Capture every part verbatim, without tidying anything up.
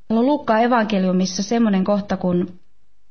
Täällä on Luukkaan evankeliumissa semmoinen kohta kuin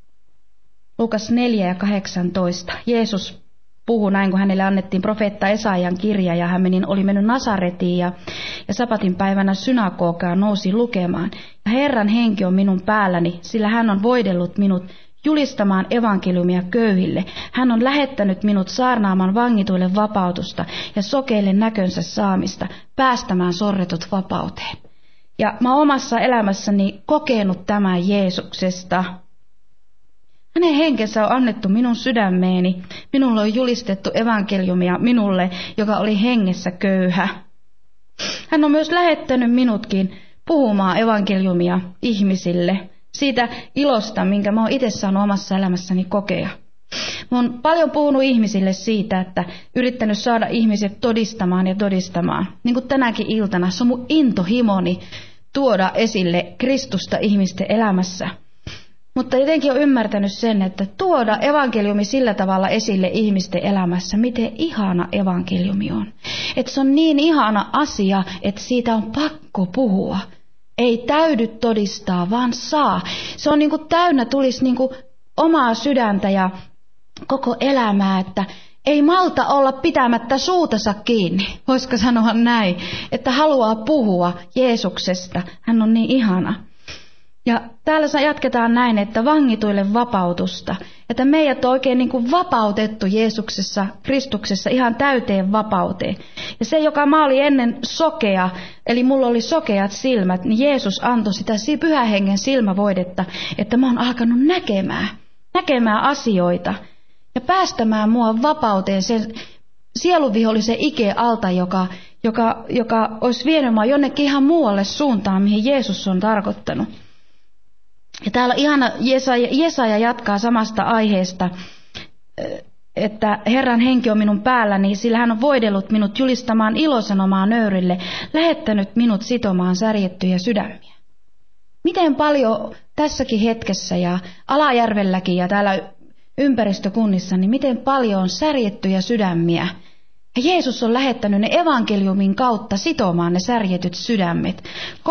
Luukas neljä ja kahdeksantoista. Jeesus puhui näin, kun hänelle annettiin profeetta Esaian kirja, ja hän meni, oli mennyt Nasaretiin ja, ja sabatin päivänä synagogaan nousi lukemaan. Ja Herran henki on minun päälläni, sillä hän on voidellut minut julistamaan evankeliumia köyhille. Hän on lähettänyt minut saarnaamaan vangituille vapautusta ja sokeille näkönsä saamista, päästämään sorretut vapauteen. Ja mä oon omassa elämässäni kokenut tämän Jeesuksesta. Hänen henkensä on annettu minun sydämeeni. Minulle on julistettu evankeliumia minulle, joka oli hengessä köyhä. Hän on myös lähettänyt minutkin puhumaan evankeliumia ihmisille. Siitä ilosta, minkä mä oon itse saanut omassa elämässäni kokea. Mä oon paljon puhunut ihmisille siitä, että yrittänyt saada ihmiset todistamaan ja todistamaan. Niin kuin tänäkin iltana, se on mun intohimoni tuoda esille Kristusta ihmisten elämässä. Mutta jotenkin on ymmärtänyt sen, että tuoda evankeliumi sillä tavalla esille ihmisten elämässä, miten ihana evankeliumi on. Että se on niin ihana asia, että siitä on pakko puhua. Ei täydy todistaa, vaan saa. Se on niin kuin täynnä, tulisi niin kuin omaa sydäntä ja koko elämää, että ei malta olla pitämättä suutansa kiinni. Voisiko sanoa näin, että haluaa puhua Jeesuksesta. Hän on niin ihana. Ja täällä jatketaan näin, että vangituille vapautusta. Että meidät on oikein niin kuin vapautettu Jeesuksessa, Kristuksessa ihan täyteen vapauteen. Ja se, joka mä olin ennen sokea, eli mulla oli sokeat silmät, niin Jeesus antoi sitä pyhän hengen silmävoidetta, että mä oon alkanut näkemään, näkemään asioita ja päästämään mua vapauteen sen sieluvihollisen ike alta, joka, joka, joka olisi vienyt mua jonnekin ihan muualle suuntaan, mihin Jeesus on tarkoittanut. Ja täällä ihana Jesaja, Jesaja jatkaa samasta aiheesta, että Herran henki on minun päälläni, sillä hän on voidellut minut julistamaan ilosanomaa nöyrille, lähettänyt minut sitomaan särjettyjä sydämiä. Miten paljon tässäkin hetkessä ja Alajärvelläkin ja täällä ympäristökunnissa, niin miten paljon on särjettyjä sydämiä. Ja Jeesus on lähettänyt ne evankeliumin kautta sitomaan ne särjetyt sydämet,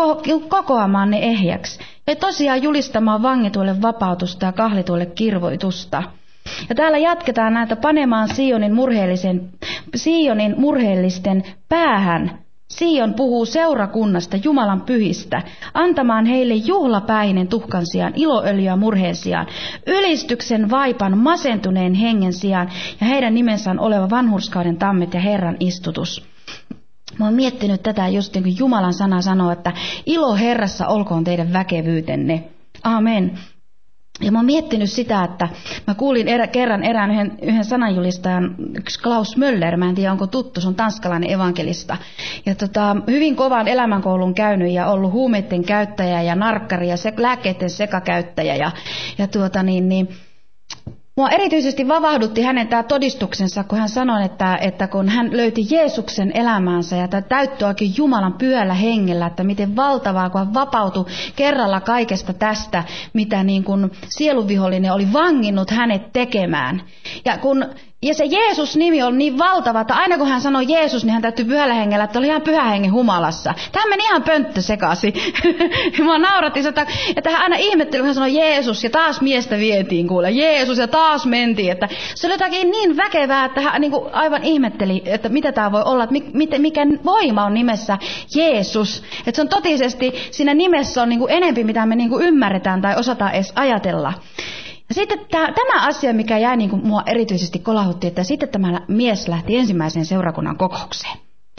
kokoamaan ne ehjäksi ja tosiaan julistamaan vangituille vapautusta ja kahlituille kirvoitusta. Ja täällä jatketaan näitä panemaan Sionin, murheellisen, Sionin murheellisten päähän. Sion puhuu seurakunnasta, Jumalan pyhistä, antamaan heille juhlapäinen tuhkan sijaan, iloöljyä murheen sijaan, ylistyksen vaipan masentuneen hengen sijaan ja heidän nimensä on oleva vanhurskauden tammet ja Herran istutus. Mä oon miettinyt tätä just niin kuin Jumalan sana sanoo, että ilo Herrassa olkoon teidän väkevyytenne. Amen. Ja mä oon miettinyt sitä, että mä kuulin erä, kerran erään yhden, yhden sananjulistajan, yksi Klaus Möller, mä en tiedä onko tuttu, se on tanskalainen evankelista. Ja tota, hyvin kovan elämänkoulun käynyt ja ollut huumeiden käyttäjä ja narkkari ja se, lääkkeiden sekakäyttäjä. Ja, ja tuota niin, niin mua erityisesti vavahdutti hänen tämä todistuksensa, kun hän sanoi, että, että kun hän löyti Jeesuksen elämäänsä ja tämä täyttyi oikein Jumalan pyöllä hengellä, että miten valtavaa, kun hän vapautui kerralla kaikesta tästä, mitä niin kuin sieluvihollinen oli vanginnut hänet tekemään. Ja kun Ja se Jeesus-nimi on niin valtava, että aina kun hän sanoi Jeesus, niin hän täyttyi pyhällä hengellä, että oli ihan pyhä hengen humalassa. Tämä meni ihan pönttö sekaisin. Mua nauratti, että, että hän aina ihmetteli, kun hän sanoi Jeesus, ja taas miestä vietiin kuule. Jeesus, ja taas mentiin. Että se oli jotakin niin väkevää, että hän niin kuin aivan ihmetteli, että mitä tämä voi olla, että mikä voima on nimessä Jeesus. Että se on totisesti, siinä nimessä on niin kuin enempi, mitä me niin kuin ymmärretään tai osataan edes ajatella. Ja sitten tämä asia, mikä jäi niin kuin mua erityisesti kolahutti, että sitten tämä mies lähti ensimmäiseen seurakunnan kokoukseen.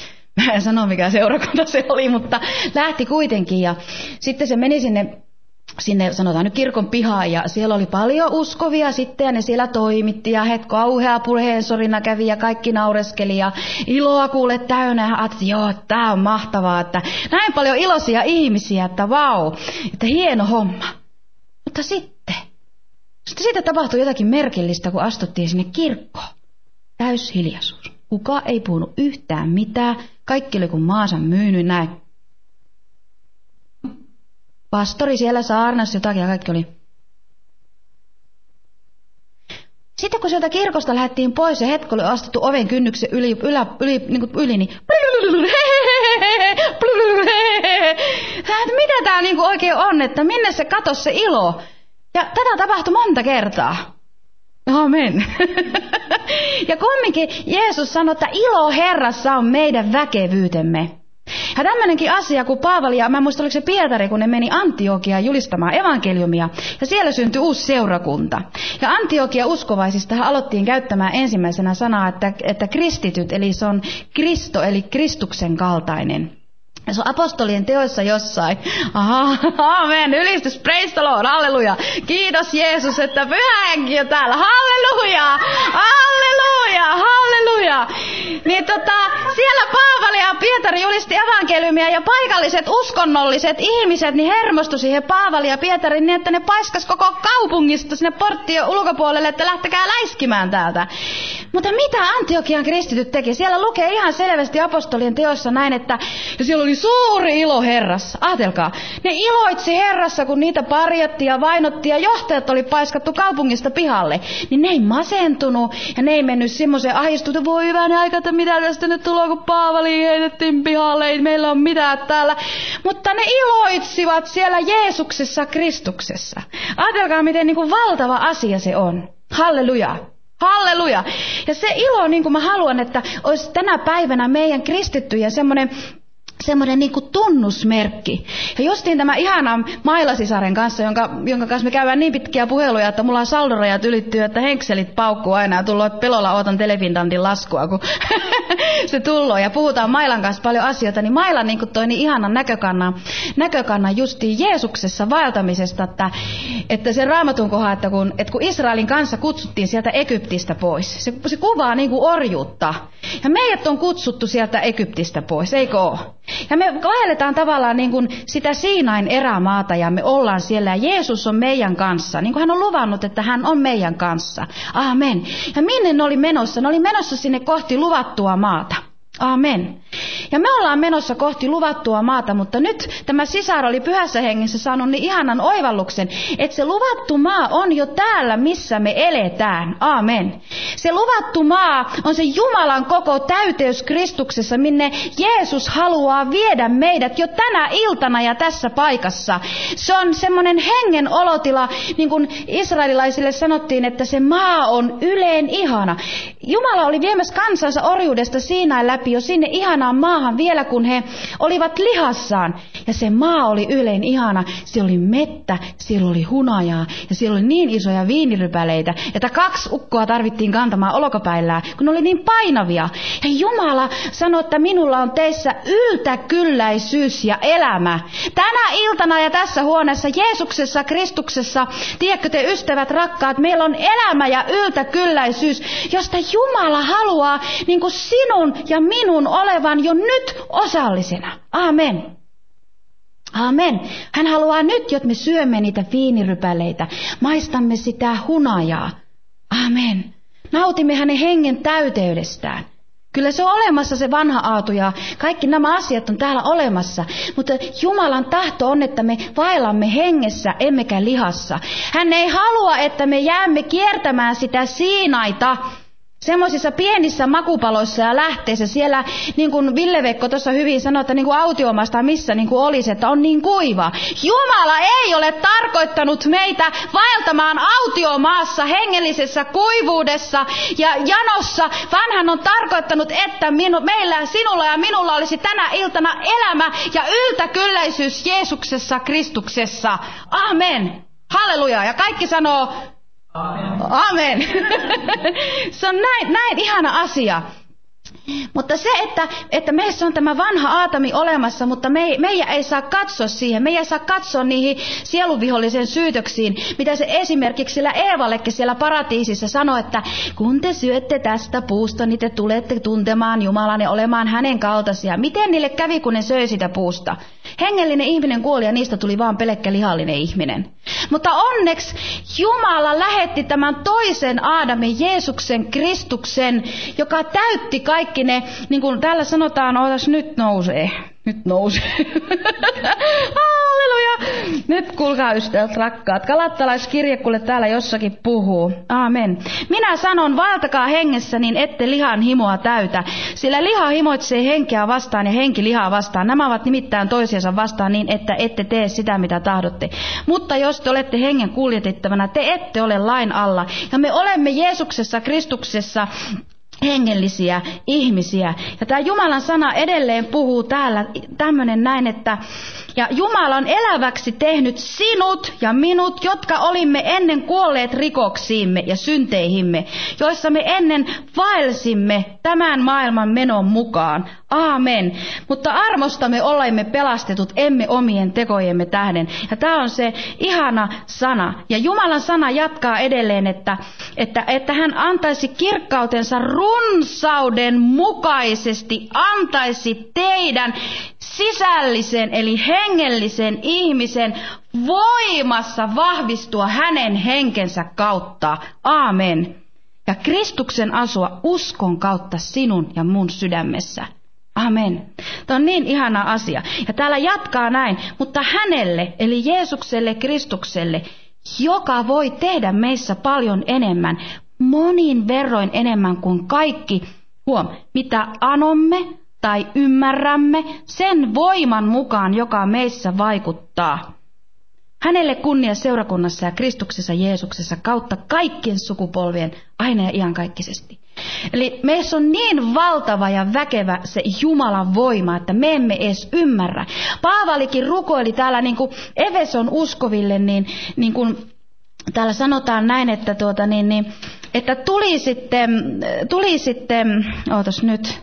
Mä en sano, mikä seurakunta se oli, mutta lähti kuitenkin. Ja sitten se meni sinne, sinne sanotaan nyt kirkon pihaan, ja siellä oli paljon uskovia sitten, ja ne siellä toimitti, ja het kauhea puheensorina kävi, ja kaikki naureskeli, ja iloa kuule täynnä, ja ajattelin, joo, tää on mahtavaa, että näin paljon iloisia ihmisiä, että vau, että hieno homma. Mutta sitten, Sitten siitä tapahtui jotakin merkillistä, kun astuttiin sinne kirkkoon. Täyshiljaisuus. Kuka ei puhunut yhtään mitään. Kaikki oli kuin maansa myynyt näin. Pastori siellä saarnasi jotakin ja kaikki oli. Sitten kun sieltä kirkosta lähdettiin pois ja hetki oli astuttu oven kynnyksen yli, ylä, yli, niin kuin yli niin Mitä tää niinku oikein on, että minne se katosi se ilo. Ja tätä tapahtui monta kertaa. Amen. Ja kumminkin Jeesus sanoi, että ilo Herrassa on meidän väkevyytemme. Ja tämmöinenkin asia, kun Paavali ja mä en muista, oliko se Pietari, kun ne meni Antiokiaan julistamaan evankeliumia, ja siellä syntyi uusi seurakunta. Ja Antiokia uskovaisista aloittiin käyttämään ensimmäisenä sanaa, että, että kristityt, eli se on Kristo, eli Kristuksen kaltainen. Ja se on apostolien teoissa jossain. Aha, amen, ylistys, praise the Lord, halleluja. Kiitos Jeesus, että Pyhä Henki on täällä, halleluja, halleluja, halleluja. Niin tota, siellä Paavali ja Pietari julisti evankeliumia ja paikalliset uskonnolliset ihmiset niin hermostui siihen Paavali ja Pietarin niin, että ne paiskas koko kaupungista sinne porttien ulkopuolelle, että lähtekää läiskimään täältä. Mutta mitä Antiokian kristityt teki? Siellä lukee ihan selvästi apostolien teossa näin, että ja siellä oli suuri ilo Herrassa. Ajatelkaa, ne iloitsi Herrassa, kun niitä parjattiin ja vainottiin ja johtajat oli paiskattu kaupungista pihalle. Niin ne ei masentunut ja ne ei mennyt semmoiseen ahdistuuteen, voi hyvän aika, että mitä tästä nyt tulee, kun Paavali heitettiin pihalle, ei meillä ole mitään täällä. Mutta ne iloitsivat siellä Jeesuksessa, Kristuksessa. Ajatelkaa, miten niin kuin valtava asia se on. Halleluja. Halleluja. Ja se ilo, niin kuin mä haluan, että olisi tänä päivänä meidän kristittyjä semmoinen semmoinen niinku tunnusmerkki. Ja justiin tämä ihana Mailasisaren kanssa, jonka, jonka kanssa me käydään niin pitkiä puheluja, että mulla on saldorajat ylittyy, että henkselit paukkuu aina ja tullut, että pelolla ootan telefintantin laskua, kun se tulloo. Ja puhutaan Mailan kanssa paljon asioita, niin Maila niinku toi niin ihanan näkökannan, näkökannan justiin Jeesuksessa vaeltamisesta, että, että se Raamatun kohdalla, että kun, että kun Israelin kanssa kutsuttiin sieltä Egyptistä pois, se, se kuvaa niinku orjuutta. Ja meidät on kutsuttu sieltä Egyptistä pois, eikö ole? Ja me vaelletaan tavallaan niin kuin sitä Siinain erämaata ja me ollaan siellä ja Jeesus on meidän kanssa. Niin kuin hän on luvannut, että hän on meidän kanssa. Amen. Ja minne ne oli menossa? Ne oli menossa sinne kohti luvattua maata. Amen. Ja me ollaan menossa kohti luvattua maata, mutta nyt tämä sisar oli Pyhässä Hengessä saanut niin ihanan oivalluksen, että se luvattu maa on jo täällä, missä me eletään. Amen. Se luvattu maa on se Jumalan koko täyteys Kristuksessa, minne Jeesus haluaa viedä meidät jo tänä iltana ja tässä paikassa. Se on semmoinen hengen olotila, niin kuin israelilaisille sanottiin, että se maa on yleen ihana. Jumala oli viemässä kansansa orjuudesta Siinain läpi jo sinne ihanaan maahan vielä, kun he olivat lihassaan. Ja se maa oli yleen ihana. Siellä oli mettä, siellä oli hunajaa ja siellä oli niin isoja viinirypäleitä, että kaksi ukkoa tarvittiin kantamaan olkapäillään, kun ne oli niin painavia. Ja Jumala sanoi, että minulla on teissä yltäkylläisyys ja elämä. Tänä iltana ja tässä huoneessa Jeesuksessa, Kristuksessa, tiedätkö te ystävät rakkaat, meillä on elämä ja yltäkylläisyys, josta Jumala haluaa niin kuin sinun ja minun olevan jo nyt osallisena. Amen. Amen. Hän haluaa nyt, jotta me syömme niitä viinirypäleitä, maistamme sitä hunajaa. Amen. Nautimme hänen hengen täyteydestään. Kyllä se on olemassa se vanha aatu ja kaikki nämä asiat on täällä olemassa, mutta Jumalan tahto on, että me vaellamme hengessä emmekä lihassa. Hän ei halua, että me jäämme kiertämään sitä Siinaita semmoisissa pienissä makupaloissa ja lähteissä. Siellä, niin kuin Ville-Veikko tuossa hyvin sanoi, että niin kuin autiomaasta missä niin kuin olisi, että on niin kuiva. Jumala ei ole tarkoittanut meitä vaeltamaan autiomaassa, hengellisessä kuivuudessa ja janossa, vaan hän on tarkoittanut, että minu, meillä, sinulla ja minulla olisi tänä iltana elämä ja yltäkylläisyys Jeesuksessa, Kristuksessa. Amen. Halleluja. Ja kaikki sanoo Amen. Amen. Se on näin, näin ihana asia. Mutta se, että, että meissä on tämä vanha Aatami olemassa, mutta me, meidän ei saa katsoa siihen. Me ei saa katsoa niihin sielunvihollisen syytöksiin, mitä se esimerkiksi sillä Eevallekin siellä paratiisissa sanoi, että kun te syötte tästä puusta, niin te tulette tuntemaan Jumalan ja olemaan hänen kaltaisia. Miten niille kävi, kun ne söi sitä puusta? Hengellinen ihminen kuoli ja niistä tuli vaan pelkkä lihallinen ihminen. Mutta onneksi Jumala lähetti tämän toisen Aadamin, Jeesuksen, Kristuksen, joka täytti kaikki ne, niin kuin täällä sanotaan, ootas nyt nousee, nyt nousee, halleluja, Nyt kuulkaa ystävät rakkaat, Galattalaiskirje kuule täällä jossakin puhuu. Aamen. Minä sanon, valtakaa hengessä, niin ette lihan himoa täytä. Sillä liha himoitsee henkeä vastaan ja henki lihaa vastaan. Nämä ovat nimittäin toisiansa vastaan niin, että ette tee sitä, mitä tahdotte. Mutta jos te olette hengen kuljetettavana, te ette ole lain alla. Ja me olemme Jeesuksessa, Kristuksessa hengellisiä ihmisiä. Ja tämä Jumalan sana edelleen puhuu täällä tämmöinen näin, että ja Jumala on eläväksi tehnyt sinut ja minut, jotka olimme ennen kuolleet rikoksiimme ja synteihimme, joissa me ennen vaelsimme tämän maailman menon mukaan. Aamen. Mutta armosta me olemme pelastetut, emme omien tekojemme tähden. Ja tämä on se ihana sana. Ja Jumalan sana jatkaa edelleen, että, että, että hän antaisi kirkkautensa runsauden mukaisesti, antaisi teidän sisällisen eli hengellisen ihmisen voimassa vahvistua hänen henkensä kautta. Aamen. Ja Kristuksen asua uskon kautta sinun ja mun sydämessä. Amen. Tämä on niin ihana asia. Ja täällä jatkaa näin, mutta hänelle, eli Jeesukselle, Kristukselle, joka voi tehdä meissä paljon enemmän, monin verroin enemmän kuin kaikki, huom, mitä anomme tai ymmärrämme, sen voiman mukaan, joka meissä vaikuttaa. Hänelle kunnia seurakunnassa ja Kristuksessa Jeesuksessa kautta kaikkien sukupolvien aina ja iankaikkisesti. Eli meissä on niin valtava ja väkevä se Jumalan voima, että me emme edes ymmärrä. Paavalikin rukoili täällä niin kuin Efeson uskoville, niin, niin kuin täällä sanotaan näin, että, tuota, niin, niin, että tuli sitten, tuli sitten ootas nyt,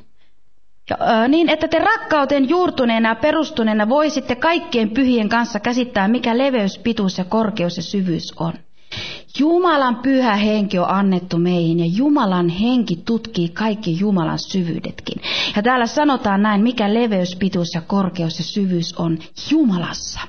niin että te rakkauteen juurtuneena ja perustuneena voisitte kaikkien pyhien kanssa käsittää, mikä leveys, pituus ja korkeus ja syvyys on. Jumalan pyhä henki on annettu meihin ja Jumalan henki tutkii kaikki Jumalan syvyydetkin. Ja täällä sanotaan näin, mikä leveys, pituus ja korkeus ja syvyys on Jumalassa.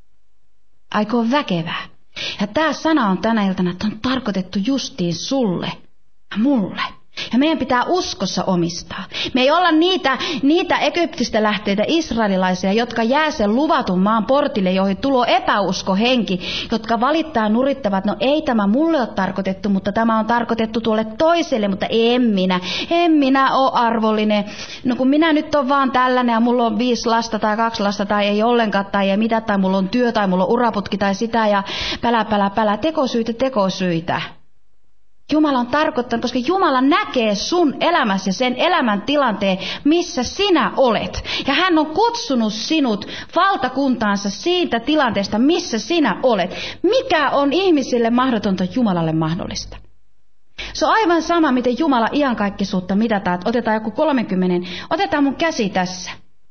Aika on väkevää. Ja tämä sana on tänä iltana, että on tarkoitettu justiin sulle ja mulle. Ja meidän pitää uskossa omistaa. Me ei olla niitä, niitä Egyptistä lähteitä israelilaisia, jotka jää sen luvatun maan portille, joihin tulo epäuskohenki, jotka valittaa ja nurittavat, no ei tämä mulle ole tarkoitettu, mutta tämä on tarkoitettu tuolle toiselle, mutta en minä, en minä ole arvollinen. No kun minä nyt on vaan tällainen ja mulla on viisi lasta tai kaksi lasta tai ei ollenkaan tai ei mitä, tai mulla on työ tai mulla on uraputki tai sitä ja pälä, pälä, pälä, tekosyitä, tekosyitä. Jumala on tarkoittanut, koska Jumala näkee sun elämässä ja sen elämän tilanteen, missä sinä olet. Ja hän on kutsunut sinut valtakuntaansa siitä tilanteesta, missä sinä olet. Mikä on ihmisille mahdotonta, Jumalalle mahdollista? Se on aivan sama, miten Jumala iankaikkisuutta mitataan. Otetaan joku kolmekymmentä, otetaan mun käsi tässä.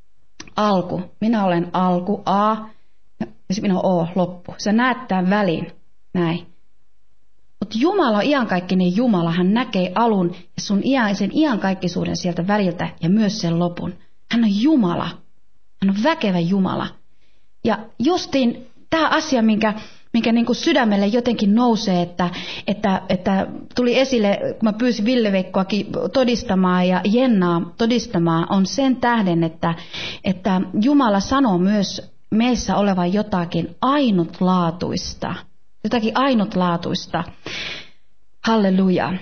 Alku. Minä olen alku, A, ja minä olen O, loppu. Sä näet tämän välin, näin. Mutta Jumala on iankaikkinen Jumala, hän näkee alun ja sun ian, sen iankaikkisuuden sieltä väliltä ja myös sen lopun. Hän on Jumala, hän on väkevä Jumala. Ja justiin tämä asia, minkä, minkä niin kuin sydämelle jotenkin nousee, että, että, että tuli esille, kun mä pyysin Ville-Veikkoakin todistamaan ja Jennaa todistamaan, on sen tähden, että, että Jumala sanoo myös meissä olevan jotakin ainutlaatuista. Jotakin ainutlaatuista. Halleluja.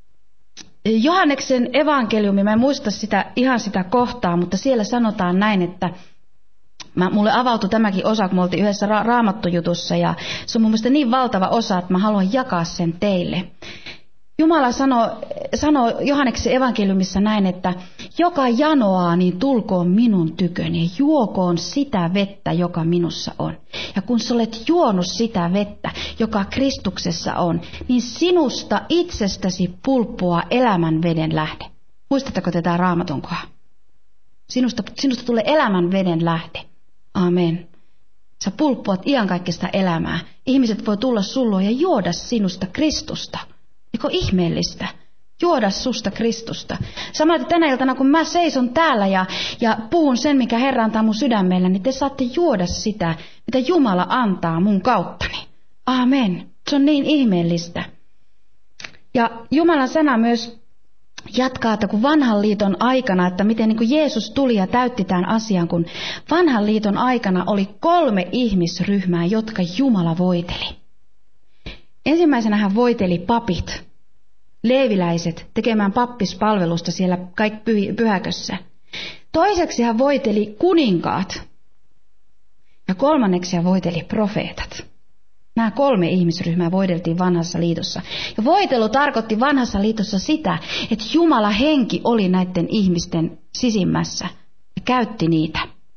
Johanneksen evankeliumi, mä en muista sitä, ihan sitä kohtaa, mutta siellä sanotaan näin, että mä, mulle avautui tämäkin osa, kun me oltiin yhdessä ra- raamattujutussa, ja se on mun mielestä niin valtava osa, että mä haluan jakaa sen teille. Jumala sanoo, sanoo Johanneksen evankeliumissa näin, että joka janoaa, niin tulkoon minun tyköni ja juokoon sitä vettä, joka minussa on. Ja kun sä olet juonut sitä vettä, joka Kristuksessa on, niin sinusta itsestäsi pulppuaa elämän veden lähde. Muistatteko tätä raamatunkoa? Sinusta, sinusta tulee elämän veden lähde. Amen. Sä pulppuat iankaikkista elämää. Ihmiset voi tulla sulle ja juoda sinusta Kristusta. Eikö ihmeellistä? Juoda susta Kristusta. Samaten tänä iltana, kun mä seison täällä ja, ja puhun sen, mikä Herra antaa mun sydämellä, niin te saatte juoda sitä, mitä Jumala antaa mun kauttani. Amen. Se on niin ihmeellistä. Ja Jumalan sana myös jatkaa, että kun vanhan liiton aikana, että miten niin kuin Jeesus tuli ja täytti tämän asian, kun vanhan liiton aikana oli kolme ihmisryhmää, jotka Jumala voiteli. Ensimmäisenä hän voiteli papit, leeviläiset, tekemään pappispalvelusta siellä kaikki pyhäkössä. Toiseksi hän voiteli kuninkaat ja kolmanneksi hän voiteli profeetat. Nämä kolme ihmisryhmää voideltiin vanhassa liitossa. Ja voitelu tarkoitti vanhassa liitossa sitä, että Jumala henki oli näiden ihmisten sisimmässä ja käytti niitä.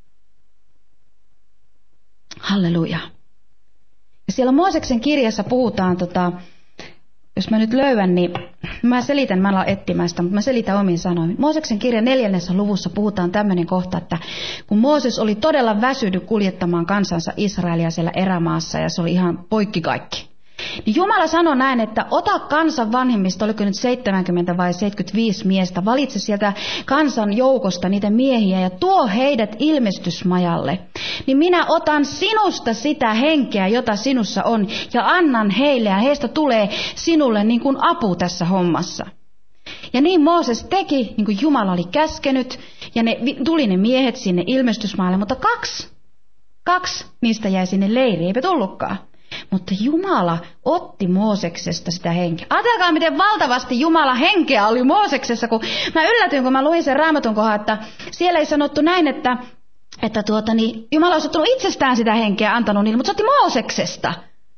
Halleluja. Ja siellä Mooseksen kirjassa puhutaan, tota, jos mä nyt löydän, niin mä selitän, mä alan etsimään sitä, mutta mä selitän omin sanoin. Mooseksen kirjan neljännessä luvussa puhutaan tämmöinen kohta, että kun Mooses oli todella väsynyt kuljettamaan kansansa Israelia siellä erämaassa ja se oli ihan poikki kaikki. Niin Jumala sanoi näin, että ota kansan vanhimmista, oliko nyt seitsemänkymmentä vai seitsemänkymmentäviisi miestä, valitse sieltä kansan joukosta niitä miehiä ja tuo heidät ilmestysmajalle. Niin minä otan sinusta sitä henkeä, jota sinussa on, ja annan heille, ja heistä tulee sinulle niin kuin apu tässä hommassa. Ja niin Mooses teki, niin kuin Jumala oli käskenyt, ja ne, tuli ne miehet sinne ilmestysmaalle, mutta kaksi, kaksi niistä jäi sinne leiriin, eipä tullutkaan. Mutta Jumala otti Mooseksesta sitä henkeä. Ajatelkaa, miten valtavasti Jumala henkeä oli Mooseksessa, kun mä yllätyin, kun mä luin sen Raamatun kohdan, että siellä ei sanottu näin, että, että tuota, niin, Jumala olisi ottanut itsestään sitä henkeä antanut niille, mutta se otti Mooseksesta.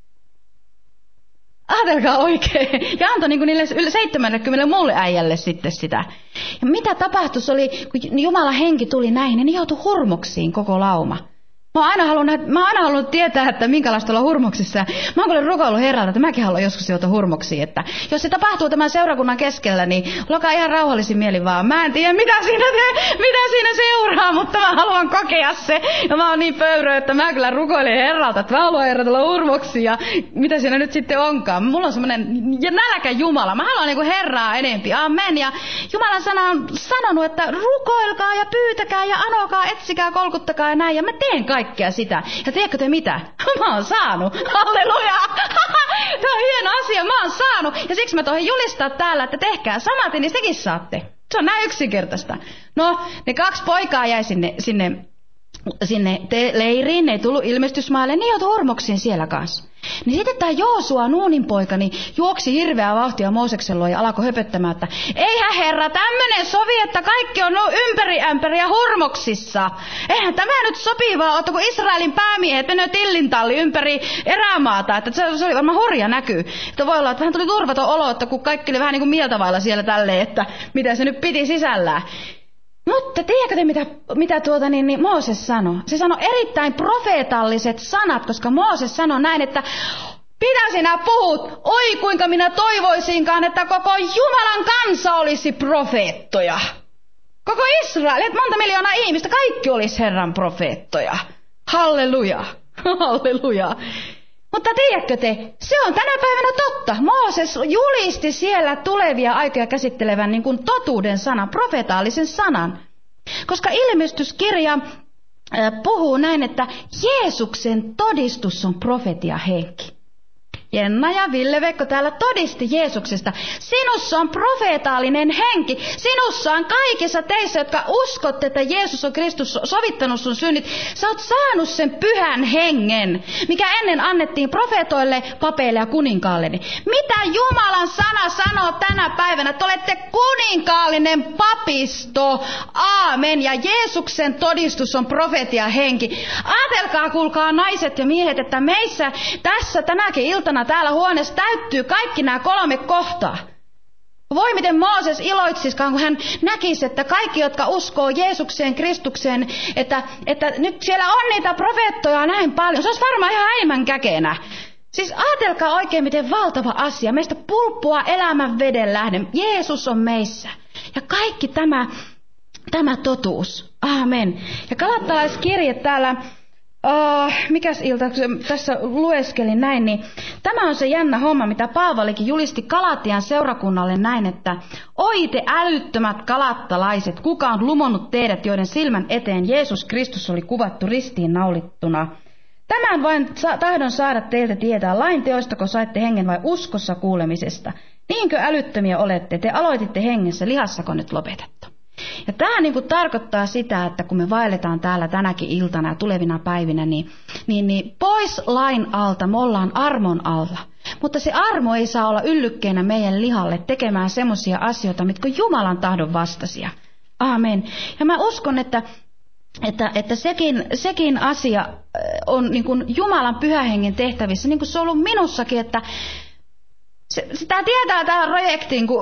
Ajatelkaa oikein. Ja antoi niin kuin niille yli seitsemänkymmentä muulle äijälle sitten sitä. Ja mitä tapahtui, oli, kun Jumalan henki tuli näihin, niin ne joutui hurmoksiin koko lauma. Mä oon aina halunnut, mä oon aina halunnut tietää, että minkälaista olla hurmoksissa. Mä oon kyllä rukoillut Herralta, että mäkin haluan joskus joutua hurmoksiin. Että jos se tapahtuu tämän seurakunnan keskellä, niin olkaa ihan rauhallisin mieli vaan. Mä en tiedä, mitä siinä, te, mitä siinä seuraa, mutta mä haluan kokea se. Ja mä oon niin pöyrö, että mä kyllä rukoilin Herralta, että mä haluan Herra tulla hurmoksiin. Ja mitä siinä nyt sitten onkaan. Mulla on semmoinen nälkä Jumala. Mä haluan niinku Herraa enempi. Amen. Ja Jumalan sana on sanonut, että rukoilkaa ja pyytäkää ja anokaa, etsikää, kolkuttakaa ja näin. Ja mä teen kaikkea sitä. Ja tiedätkö te mitä? Mä oon saanut. Halleluja! Tämä on hieno asia. Mä oon saanut. Ja siksi mä tohin julistaa täällä, että tehkää samaten, niin sekin saatte. Se on näin yksinkertaista. No, ne kaksi poikaa jäi sinne, sinne, sinne te- leiriin. Ne ei tullut ilmestysmaalle. Ne joutui hurmoksiin siellä kanssa. Niin sitten tämä Joosua, Nuunin poika, niin juoksi hirveää vauhtia Mooseksen luo ja alkoi höpöttämään, että eihän Herra, tämmöinen sovi, että kaikki on ympäri ämpäriä hurmoksissa. Eihän tämä nyt sopivaa, että kun Israelin päämiehet menee tillintalli ympäri erämaata, että se, se oli varmaan hurja näky. Että voi olla, että vähän tuli turvaton olo, että kun kaikki oli vähän niin kuin mieltavailla siellä tälleen, että mitä se nyt piti sisällään. Mutta tiedätkö te, mitä, mitä tuota, niin, niin Mooses sanoi? Se sanoi erittäin profeetalliset sanat, koska Mooses sanoi näin, että mitä sinä puhut? Oi kuinka minä toivoisinkaan, että koko Jumalan kansa olisi profeettoja. Koko Israel, että monta miljoonaa ihmistä, kaikki olisi Herran profeettoja. Halleluja, halleluja. Mutta tiedätkö te, se on tänä päivänä totta. Mooses julisti siellä tulevia aikoja käsittelevän niin kuin totuuden sanan, profetaalisen sanan. Koska ilmestyskirja puhuu näin, että Jeesuksen todistus on profetiahenki. Jenna ja Ville-Vekko täällä todisti Jeesuksesta. Sinussa on profeetaalinen henki. Sinussa on kaikissa teissä, jotka uskotte, että Jeesus on Kristus sovittanut sun synnit. Sä oot saanut sen pyhän hengen, mikä ennen annettiin profeetoille, papeille ja kuninkaalle. Mitä Jumalan sana sanoo tänä päivänä? Te olette kuninkaallinen papisto. Aamen. Ja Jeesuksen todistus on profetiahenki. Ajatelkaa, kuulkaa naiset ja miehet, että meissä tässä tänäkin iltana täällä huoneessa täyttyy kaikki nämä kolme kohtaa. Voi miten Mooses iloitsiskaan, kun hän näkisi, että kaikki, jotka uskoo Jeesukseen, Kristukseen, että, että nyt siellä on niitä profeettoja näin paljon. Se olisi varmaan ihan äimän käkenä. Siis ajatelkaa oikein, miten valtava asia. Meistä pulppua elämän veden lähde. Jeesus on meissä. Ja kaikki tämä, tämä totuus. Aamen. Ja Galattalaiskirje täällä... Oh, mikäs ilta, tässä lueskelin näin, niin tämä on se jännä homma, mitä Paavalikin julisti Galatian seurakunnalle näin, että oi te älyttömät galattalaiset, kuka on lumonnut teidät, joiden silmän eteen Jeesus Kristus oli kuvattu ristiin naulittuna. Tämän vain tahdon saada teiltä tietää, lain teoistako saitte hengen vai uskossa kuulemisesta. Niinkö älyttömiä olette? Te aloititte hengessä, lihassako nyt lopetettu? Ja tämä niin kuin tarkoittaa sitä, että kun me vaelletaan täällä tänäkin iltana ja tulevina päivinä, niin, niin, niin pois lain alta me ollaan armon alla. Mutta se armo ei saa olla yllykkeenä meidän lihalle tekemään semmoisia asioita, mitkä on Jumalan tahdon vastaisia. Aamen. Ja mä uskon, että, että, että sekin, sekin asia on niin kuin Jumalan pyhähengen tehtävissä, niin kuin se on ollut minussakin, että se, sitä tietää tähän projektiin, kun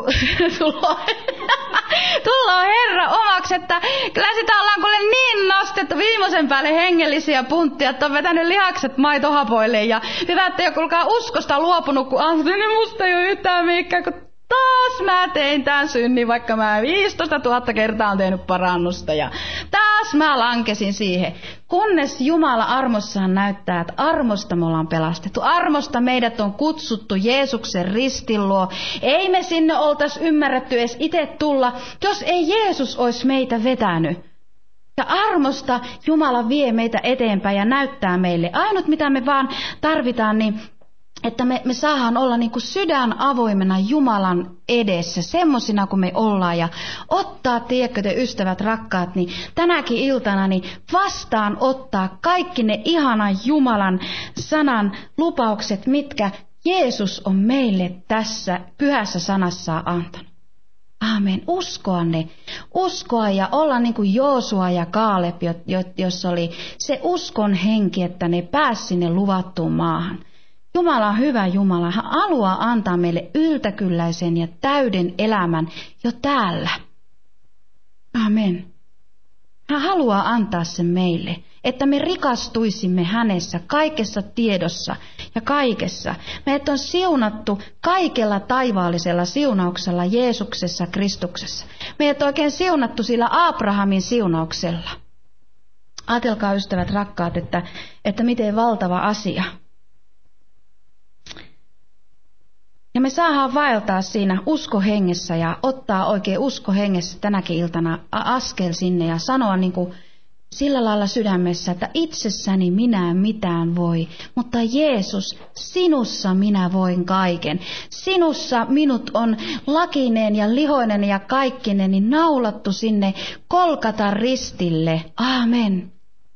tullaan Herra omaksi, että kyllä sitä ollaan kuule niin nostettu viimeisen päälle hengellisiä punttia, että on vetänyt lihakset maitohapoille ja hyvä, että joku olkaa uskosta luopunut, kun Antti, niin musta ei ole yhtään mikään, kun taas mä tein tämän synnin, vaikka mä viisitoista tuhatta kertaa on tehnyt parannusta ja taas mä lankesin siihen. Kunnes Jumala armossaan näyttää, että armosta me ollaan pelastettu. Armosta meidät on kutsuttu Jeesuksen ristin luo. Ei me sinne oltaisi ymmärretty edes itse tulla, jos ei Jeesus olisi meitä vetänyt. Ja armosta Jumala vie meitä eteenpäin ja näyttää meille. Ainut mitä me vaan tarvitaan, niin että me, me saadaan olla niin kuin sydän avoimena Jumalan edessä, semmosina kuin me ollaan, ja ottaa, tiedätkö te ystävät rakkaat, niin tänäkin iltana niin vastaan ottaa kaikki ne ihanan Jumalan sanan lupaukset, mitkä Jeesus on meille tässä pyhässä sanassaan antanut. Aamen. Uskoa ne. Uskoa ja olla niin kuin Joosua ja Kaaleb, jos oli se uskon henki, että ne pääsi sinne luvattuun maahan. Jumala on hyvä Jumala. Hän haluaa antaa meille yltäkylläisen ja täyden elämän jo täällä. Amen. Hän haluaa antaa sen meille, että me rikastuisimme hänessä kaikessa tiedossa ja kaikessa. Meidät on siunattu kaikella taivaallisella siunauksella Jeesuksessa Kristuksessa. Meidät on oikein siunattu sillä Abrahamin siunauksella. Ajatelkaa ystävät rakkaat, että, että miten valtava asia. Ja me saadaan vaeltaa siinä uskohengessä ja ottaa oikein uskohengessä tänäkin iltana askel sinne ja sanoa niin kuin sillä lailla sydämessä, että itsessäni minä mitään voi, mutta Jeesus, sinussa minä voin kaiken. Sinussa minut on lakineen ja lihoinen ja kaikkinen niin naulattu sinne Kolkatan ristille. Aamen.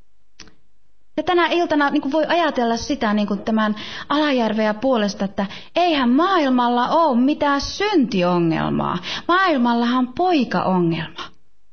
Ja tänä iltana niin kuin voi ajatella sitä niin kuin tämän Alajärveä puolesta, että eihän maailmalla ole mitään syntiongelmaa. Maailmallahan on poikaongelma.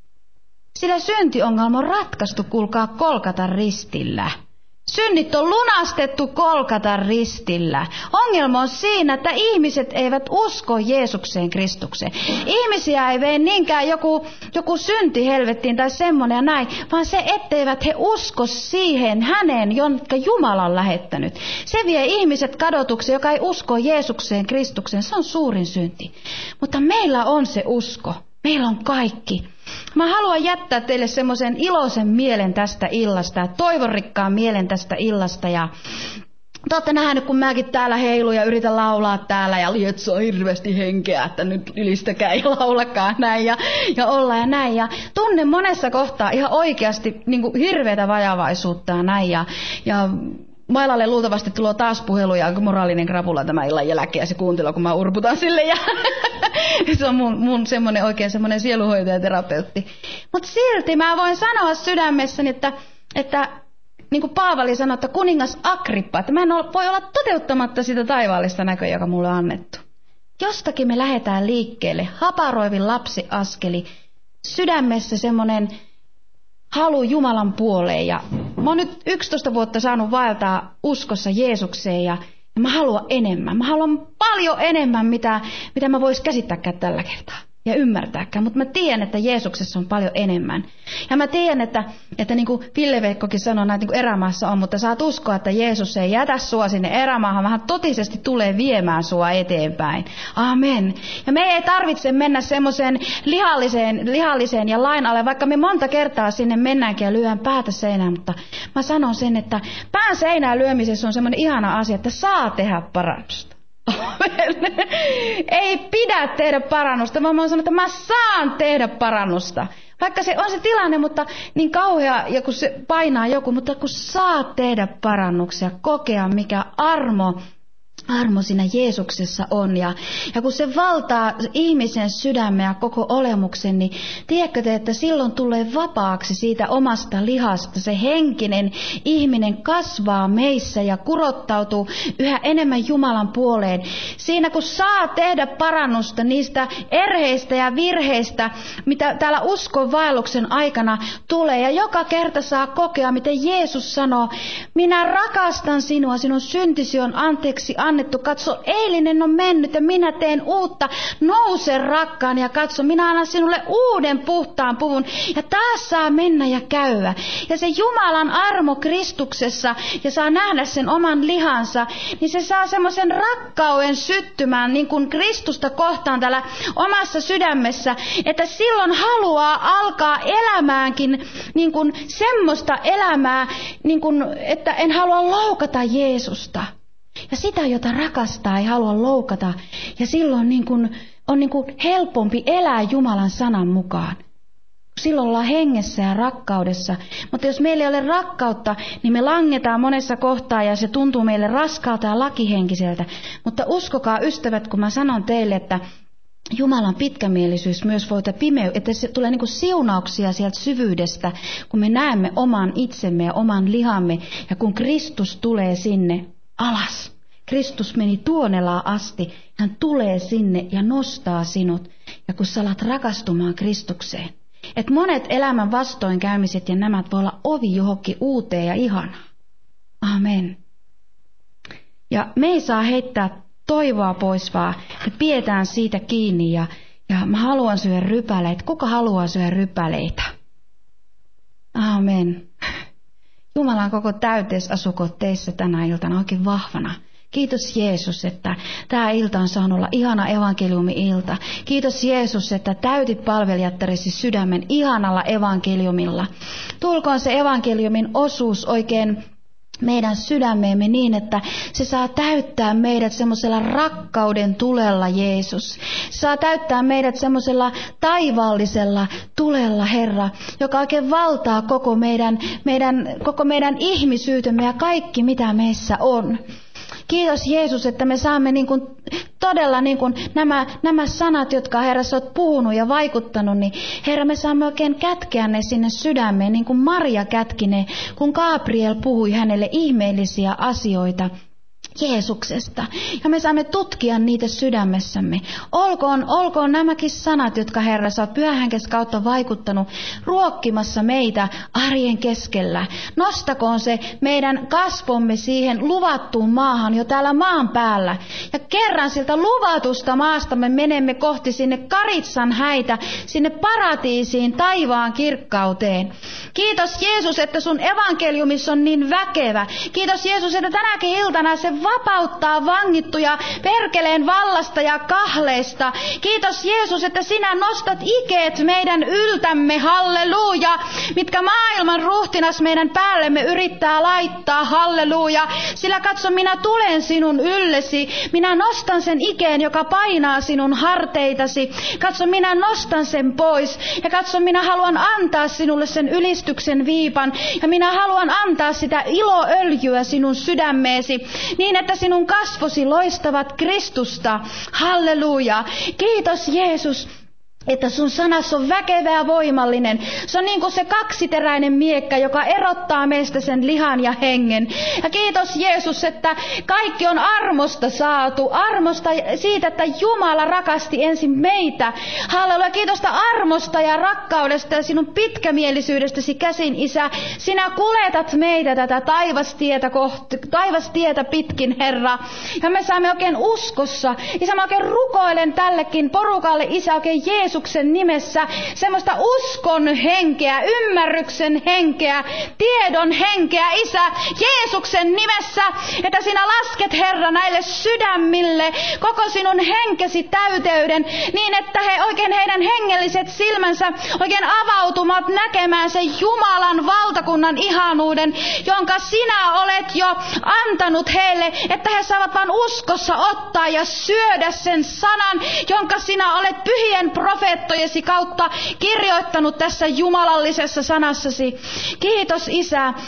Sillä syntiongelma on ratkaistu, kuulkaa, Kolkatan ristillä. Synnit on lunastettu Kolkatan ristillä. Ongelma on siinä, että ihmiset eivät usko Jeesukseen Kristukseen. Ihmisiä ei vei niinkään joku, joku synti helvettiin tai semmoinen ja näin, vaan se, etteivät he usko siihen häneen, jonka Jumala on lähettänyt. Se vie ihmiset kadotukseen, joka ei usko Jeesukseen Kristukseen. Se on suurin synti. Mutta meillä on se usko. Meillä on kaikki. Mä haluan jättää teille semmoisen iloisen mielen tästä illasta ja toivorikkaan mielen tästä illasta. Ja te olette nähnyt, kun mäkin täällä heilun ja yritän laulaa täällä ja lietsoo hirveästi henkeä, että nyt ylistäkää ja laulakaa näin ja, ja olla ja näin. Ja tunnen monessa kohtaa ihan oikeasti niin kuin hirveätä vajavaisuutta ja näin. Ja, ja Mailalle luultavasti tulee taas puheluja, onko moraalinen krapula tämän illan jälkeen, ja se kuuntelee, kun mä urputan sille. Ja se on mun, mun semmoinen oikein semmoinen sieluhoitajaterapeutti. Mutta silti mä voin sanoa sydämessäni, että, että niin kuin Paavali sanoi, että kuningas Agrippa, että mä en voi olla toteuttamatta sitä taivaallista näköä, joka mulle on annettu. Jostakin me lähdetään liikkeelle, haparoivin lapsi askeli, sydämessä semmoinen halu Jumalan puoleen. Ja mä oon nyt yksitoista vuotta saanut vaeltaa uskossa Jeesukseen ja, ja mä haluan enemmän. Mä haluan paljon enemmän, mitä, mitä mä vois käsittääkään tällä kertaa ja ymmärtääkään. Mutta mä tiedän, että Jeesuksessa on paljon enemmän. Ja mä tiedän, että, että niin kuin Ville-Veikkokin sanoi, näitä niin kuin erämaassa on, mutta saat uskoa, että Jeesus ei jätä sua sinne erämaahan, vaan totisesti tulee viemään sua eteenpäin. Amen. Ja me ei tarvitse mennä semmoiseen lihalliseen, lihalliseen ja lain alle, vaikka me monta kertaa sinne mennäänkin ja lyön päätä seinään, mutta mä sanon sen, että pään seinään lyömisessä on semmoinen ihana asia, että saa tehdä parannusta. Ei pidä tehdä parannusta, vaan mä sanon, että mä saan tehdä parannusta. Vaikka se on se tilanne, mutta niin kauhea, ja kun se painaa joku, mutta kun saat tehdä parannuksia, kokea mikä armo armo siinä Jeesuksessa on. Ja, ja kun se valtaa ihmisen sydämen ja koko olemuksen, niin tiedätkö te, että silloin tulee vapaaksi siitä omasta lihasta. Se henkinen ihminen kasvaa meissä ja kurottautuu yhä enemmän Jumalan puoleen. Siinä kun saa tehdä parannusta niistä erheistä ja virheistä, mitä täällä uskonvaelluksen aikana tulee. Ja joka kerta saa kokea, miten Jeesus sanoo, minä rakastan sinua, sinun syntisi on anteeksi annettu. Katso, eilinen on mennyt ja minä teen uutta. Nouse rakkaan ja katso, minä annan sinulle uuden puhtaan puvun. Ja taas saa mennä ja käydä. Ja se Jumalan armo Kristuksessa ja saa nähdä sen oman lihansa, niin se saa semmoisen rakkauden syttymään niin kuin Kristusta kohtaan täällä omassa sydämessä, että silloin haluaa alkaa elämäänkin niin kuin semmoista elämää, niin kuin, että en halua loukata Jeesusta. Ja sitä, jota rakastaa, ei halua loukata. Ja silloin niin kuin, on niin kuin helpompi elää Jumalan sanan mukaan. Silloin ollaan hengessä ja rakkaudessa. Mutta jos meillä ei ole rakkautta, niin me langetaan monessa kohtaa ja se tuntuu meille raskaalta ja lakihenkiseltä. Mutta uskokaa ystävät, kun mä sanon teille, että Jumalan pitkämielisyys myös voi pimeyä, että se tulee niin kuin siunauksia sieltä syvyydestä, kun me näemme oman itsemme ja oman lihamme. Ja kun Kristus tulee sinne alas. Kristus meni tuonelaan asti. Hän tulee sinne ja nostaa sinut. Ja kun sä alat rakastumaan Kristukseen. Että monet elämän vastoinkäymiset ja nämä voi olla ovi johonkin uuteen ja ihanaan. Amen. Ja me ei saa heittää toivoa pois, vaan me pidetään siitä kiinni. Ja, ja mä haluan syödä rypäleitä. Kuka haluaa syödä rypäleitä? Amen. Jumalan koko täyteys asukoot teissä tänä iltana oikein vahvana. Kiitos Jeesus, että tämä ilta on saanut olla ihana evankeliumi-ilta. Kiitos Jeesus, että täytit palvelijattaresi sydämen ihanalla evankeliumilla. Tulkoon se evankeliumin osuus oikein meidän sydämeemme niin, että se saa täyttää meidät semmoisella rakkauden tulella, Jeesus. Se saa täyttää meidät semmoisella taivaallisella tulella, Herra, joka oikein valtaa koko meidän, meidän, koko meidän ihmisyytemme ja kaikki, mitä meissä on. Kiitos Jeesus, että me saamme niin kuin, todella niin kuin nämä, nämä sanat, jotka Herra sä oot puhunut ja vaikuttanut, niin Herra me saamme oikein kätkeä ne sinne sydämeen, niin kuin Maria kätki ne, kun Gabriel puhui hänelle ihmeellisiä asioita Jeesuksesta. Ja me saamme tutkia niitä sydämessämme. Olkoon, olkoon nämäkin sanat, jotka Herra sä oot Pyhän Henkesi kautta vaikuttanut, ruokkimassa meitä arjen keskellä. Nostakoon se meidän kasvomme siihen luvattuun maahan jo täällä maan päällä. Ja kerran siltä luvatusta maasta me menemme kohti sinne Karitsan häitä, sinne paratiisiin, taivaan kirkkauteen. Kiitos Jeesus, että sun evankeliumissa on niin väkevä. Kiitos Jeesus, että tänäkin iltana se vapauttaa vangittuja perkeleen vallasta ja kahleista. Kiitos Jeesus, että sinä nostat ikeet meidän yltämme, halleluja, mitkä maailman ruhtinas meidän päällemme yrittää laittaa, halleluja. Sillä katso, minä tulen sinun yllesi, minä nostan sen ikeen, joka painaa sinun harteitasi. Katso, minä nostan sen pois ja katso, minä haluan antaa sinulle sen ylistyksen viipan ja minä haluan antaa sitä iloöljyä sinun sydämeesi. Niin, että sinun kasvosi loistavat Kristusta. Halleluja. Kiitos Jeesus, että sun sanas on väkevä ja voimallinen. Se on niin kuin se kaksiteräinen miekka, joka erottaa meistä sen lihan ja hengen. Ja kiitos Jeesus, että kaikki on armosta saatu. Armosta siitä, että Jumala rakasti ensin meitä. Halleluja, kiitosta armosta ja rakkaudesta ja sinun pitkämielisyydestäsi käsin, Isä. Sinä kuljetat meitä tätä taivastietä, kohti, taivastietä pitkin, Herra. Ja me saamme oikein uskossa. Isä, mä oikein rukoilen tällekin porukalle, Isä, oikein Jeesus. Jeesuksen nimessä semmoista uskon henkeä, ymmärryksen henkeä, tiedon henkeä, Isä, Jeesuksen nimessä, että sinä lasket, Herra, näille sydämille koko sinun henkesi täyteyden, niin että he oikein heidän hengelliset silmänsä oikein avautumat näkemään sen Jumalan valtakunnan ihanuuden, jonka sinä olet jo antanut heille, että he saavat vain uskossa ottaa ja syödä sen sanan, jonka sinä olet pyhien profeettojesi kautta kirjoittanut tässä jumalallisessa sanassasi. Kiitos Isä,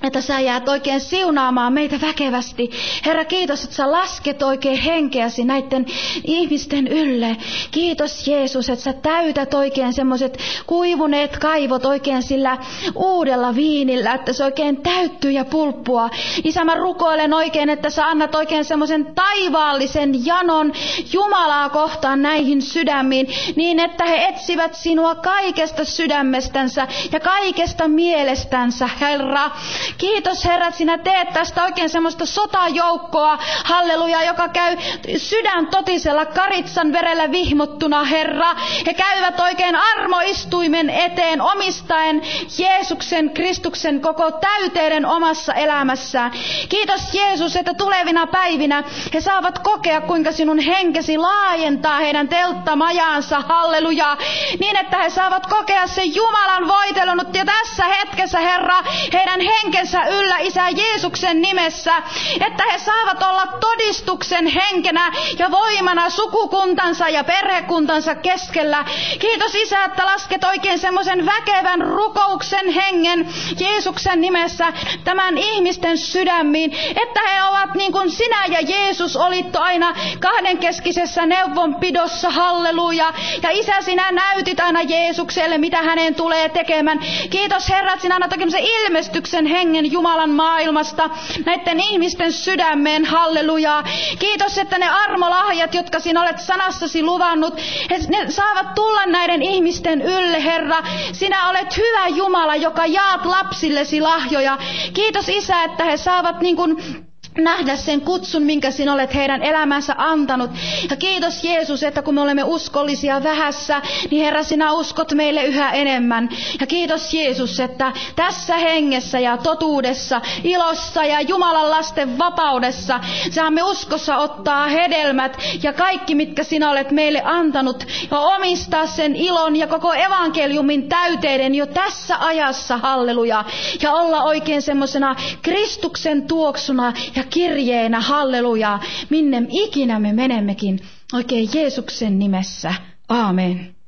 että sä jäät oikein siunaamaan meitä väkevästi. Herra, kiitos, että sä lasket oikein henkeäsi näiden ihmisten ylle. Kiitos Jeesus, että sä täytät oikein semmoiset kuivuneet kaivot oikein sillä uudella viinillä, että se oikein täyttyy ja pulppua. Isä, mä rukoilen oikein, että sä annat oikein semmoisen taivaallisen janon Jumalaa kohtaan näihin sydämiin, niin että he etsivät sinua kaikesta sydämestänsä ja kaikesta mielestänsä, Herra. Kiitos Herra, että sinä teet tästä oikein semmoista sotajoukkoa, halleluja, joka käy sydän totisella karitsan verellä vihmottuna, Herra. He käyvät oikein armoistuimen eteen omistaen Jeesuksen, Kristuksen koko täyteyden omassa elämässään. Kiitos Jeesus, että tulevina päivinä he saavat kokea, kuinka sinun henkesi laajentaa heidän telttamajaansa, halleluja, niin että he saavat kokea sen Jumalan voitelunut ja tässä hetkessä, Herra, heidän henkensä yllä, Isä, Jeesuksen nimessä, että he saavat olla todistuksen henkenä ja voimana sukukuntansa ja perhekuntansa keskellä. Kiitos Isä, että lasket oikein semmoisen väkevän rukouksen hengen Jeesuksen nimessä tämän ihmisten sydämiin, että he ovat niin kuin sinä ja Jeesus olitte aina kahdenkeskisessä neuvonpidossa, halleluja. Ja Isä, sinä näytit aina Jeesukselle, mitä hänen tulee tekemään. Kiitos Herra, että sinä annat oikein ilmestyksen hengen Jumalan maailmasta näiden ihmisten sydämeen, halleluja. Kiitos, että ne armolahjat, jotka sinä olet sanassasi luvannut, ne saavat tulla näiden ihmisten ylle, Herra. Sinä olet hyvä Jumala, joka jaat lapsillesi lahjoja. Kiitos Isä, että he saavat niin kuin nähdä sen kutsun, minkä sinä olet heidän elämänsä antanut. Ja kiitos Jeesus, että kun me olemme uskollisia vähässä, niin Herra, sinä uskot meille yhä enemmän. Ja kiitos Jeesus, että tässä hengessä ja totuudessa, ilossa ja Jumalan lasten vapaudessa saamme uskossa ottaa hedelmät ja kaikki, mitkä sinä olet meille antanut, ja omistaa sen ilon ja koko evankeliumin täyteiden jo tässä ajassa, halleluja. Ja olla oikein semmosena Kristuksen tuoksuna ja kirjeenä, halleluja, minne ikinä me menemmekin, oikein Jeesuksen nimessä. Aamen.